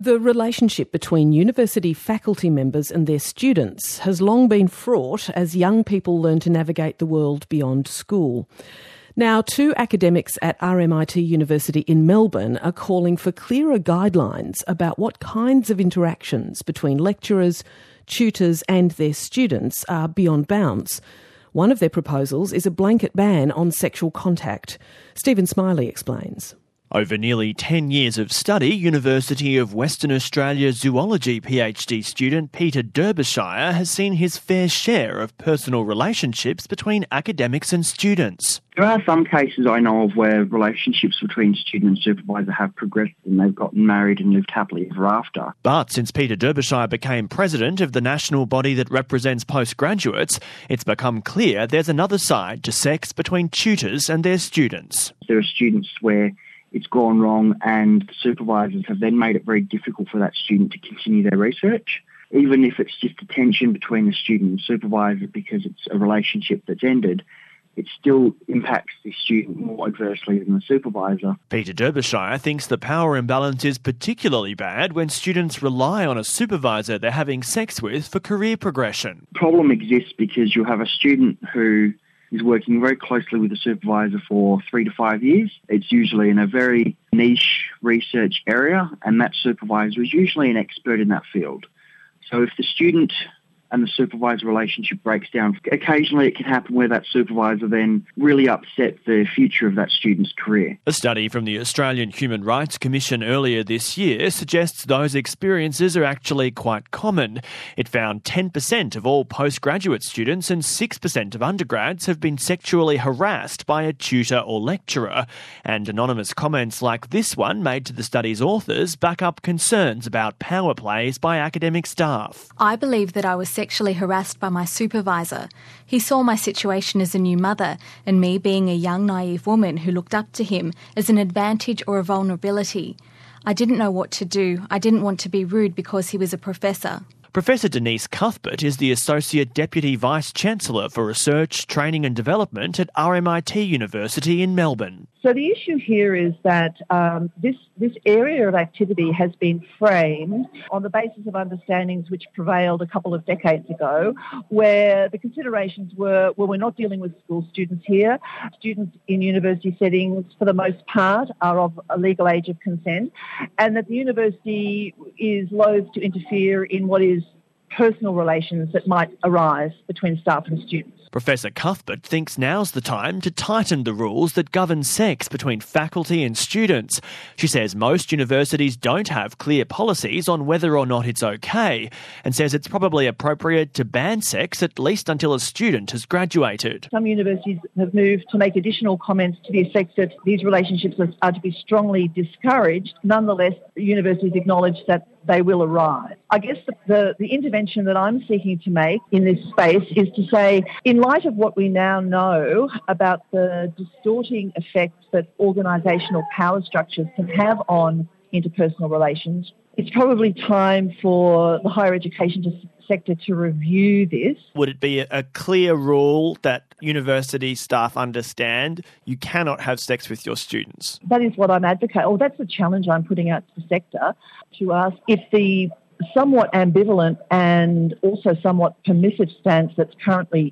The relationship between university faculty members and their students has long been fraught as young people learn to navigate the world beyond school. Now, two academics at RMIT University in Melbourne are calling for clearer guidelines about what kinds of interactions between lecturers, tutors and their students are beyond bounds. One of their proposals is a blanket ban on sexual contact. Stephen Smiley explains. Over nearly 10 years of study, University of Western Australia zoology PhD student Peter Derbyshire has seen his fair share of personal relationships between academics and students. There are some cases I know of where relationships between student and supervisor have progressed and they've gotten married and lived happily ever after. But since Peter Derbyshire became president of the national body that represents postgraduates, it's become clear there's another side to sex between tutors and their students. There are students where it's gone wrong and the supervisors have then made it very difficult for that student to continue their research, even if it's just a tension between the student and supervisor because it's a relationship that's ended. It still impacts the student more adversely than the supervisor. Peter Derbyshire thinks the power imbalance is particularly bad when students rely on a supervisor they're having sex with for career progression. The problem exists because you have a student who is working very closely with the supervisor for 3 to 5 years. It's usually in a very niche research area, and that supervisor is usually an expert in that field. So if the student and the supervisor relationship breaks down, occasionally it can happen where that supervisor then really upset the future of that student's career. A study from the Australian Human Rights Commission earlier this year suggests those experiences are actually quite common. It found 10% of all postgraduate students and 6% of undergrads have been sexually harassed by a tutor or lecturer. And anonymous comments like this one made to the study's authors back up concerns about power plays by academic staff. I believe that I was sexually harassed by my supervisor. He saw my situation as a new mother and me being a young, naive woman who looked up to him as an advantage or a vulnerability. I didn't know what to do. I didn't want to be rude because he was a professor. Professor Denise Cuthbert is the Associate Deputy Vice-Chancellor for Research, Training and Development at RMIT University in Melbourne. So the issue here is that this area of activity has been framed on the basis of understandings which prevailed a couple of decades ago, where the considerations were, well, we're not dealing with school students here. Students in university settings, for the most part, are of a legal age of consent, and that the university is loath to interfere in what is personal relations that might arise between staff and students. Professor Cuthbert thinks now's the time to tighten the rules that govern sex between faculty and students. She says most universities don't have clear policies on whether or not it's okay, and says it's probably appropriate to ban sex at least until a student has graduated. Some universities have moved to make additional comments to the effect that these relationships are to be strongly discouraged. Nonetheless, universities acknowledge that they will arise. I guess the intervention that I'm seeking to make in this space is to say, in light of what we now know about the distorting effects that organisational power structures can have on interpersonal relations, it's probably time for the higher education sector to review this. Would it be a clear rule that university staff understand you cannot have sex with your students? That is what I'm advocating, or that's the challenge I'm putting out to the sector, to ask if the somewhat ambivalent and also somewhat permissive stance that's currently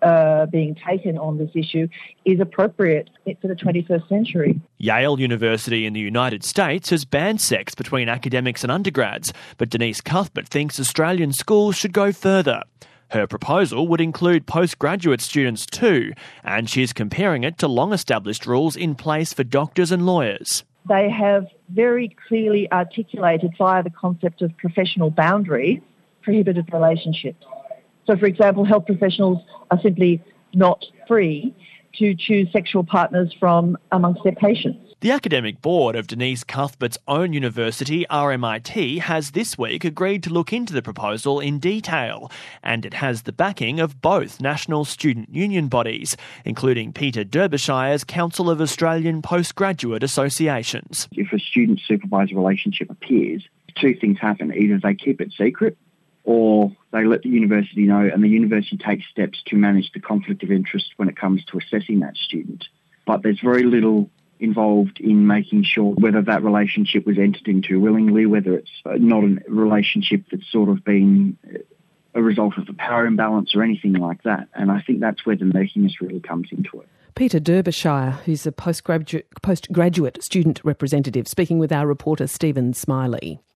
being taken on this issue is appropriate for the 21st century. Yale University in the United States has banned sex between academics and undergrads, but Denise Cuthbert thinks Australian schools should go further. Her proposal would include postgraduate students too, and she's comparing it to long-established rules in place for doctors and lawyers. They have very clearly articulated via the concept of professional boundary prohibited relationships. So, for example, health professionals are simply not free to choose sexual partners from amongst their patients. The academic board of Denise Cuthbert's own university, RMIT, has this week agreed to look into the proposal in detail, and it has the backing of both national student union bodies, including Peter Derbyshire's Council of Australian Postgraduate Associations. If a student-supervisor relationship appears, two things happen. Either they keep it secret or they let the university know and the university takes steps to manage the conflict of interest when it comes to assessing that student. But there's very little involved in making sure whether that relationship was entered into willingly, whether it's not a relationship that's sort of been a result of a power imbalance or anything like that. And I think that's where the murkiness really comes into it. Peter Derbyshire, who's a postgraduate student representative, speaking with our reporter Stephen Smiley.